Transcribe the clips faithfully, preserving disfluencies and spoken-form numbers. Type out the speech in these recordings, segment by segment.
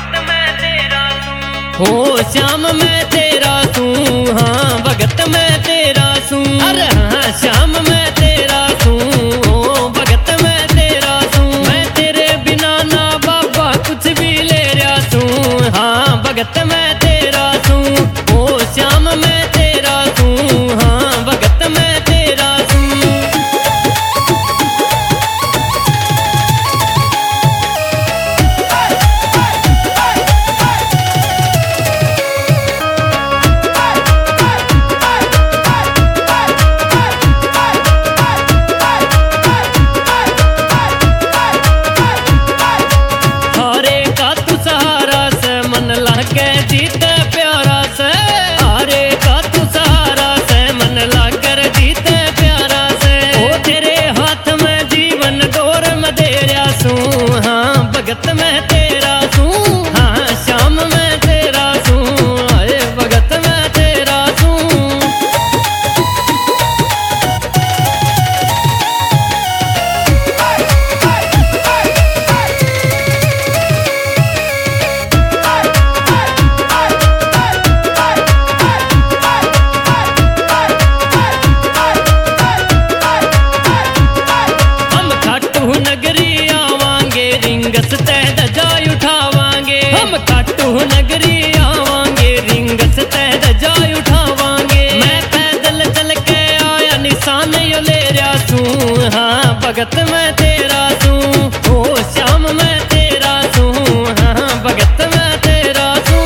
भगत मैं तेरा सूं। हो श्याम मैं तेरा सूं, हाँ भगत मैं तेरा सूं। अरे हाँ श्याम मैं तेरा सूं, ओ भगत मैं तेरा सूं। मैं तेरे बिना ना बाबा कुछ भी ले रहा सूं, हाँ भगत मैं तेरा सूं। ओ श्याम मैं तेरा सूं, हाँ भगत मैं तेरा सूं। जीते प्यारा से हारे का तू सहारा से, मन लाकर जीते प्यारा से। ओ तेरे हाथ में जीवन डोर में दे रहा सूं, हाँ भगत मैं तेरा सूं। हाँ श्याम मैं तेरा सूं, अरे भगत मैं तेरा सूं। नगरी आवांगे रिंगस तह ध्वजा उठावांगे। हम खाटू नगरी आवांगे रिंगस तह ध्वजा उठावांगे। मैं पैदल चल के आया निशान यो ले रहा सूं, हाँ भगत मैं तेरा सूं। ओ श्याम मैं तेरा सूं, हाँ भगत मैं तेरा सूं।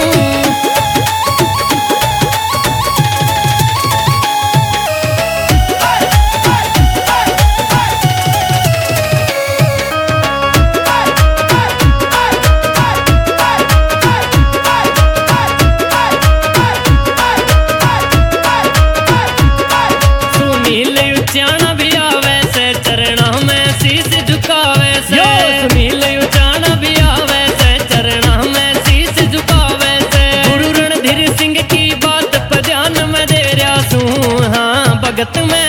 उचाना भी आवे से चरणा में शीश झुकावे से। सुनील उचाना भी आवे से चरणा में शीश झुकावे से। गुरु रणधीर सिंह की बात पर ध्यान में दे रहा सूं, हाँ भगत में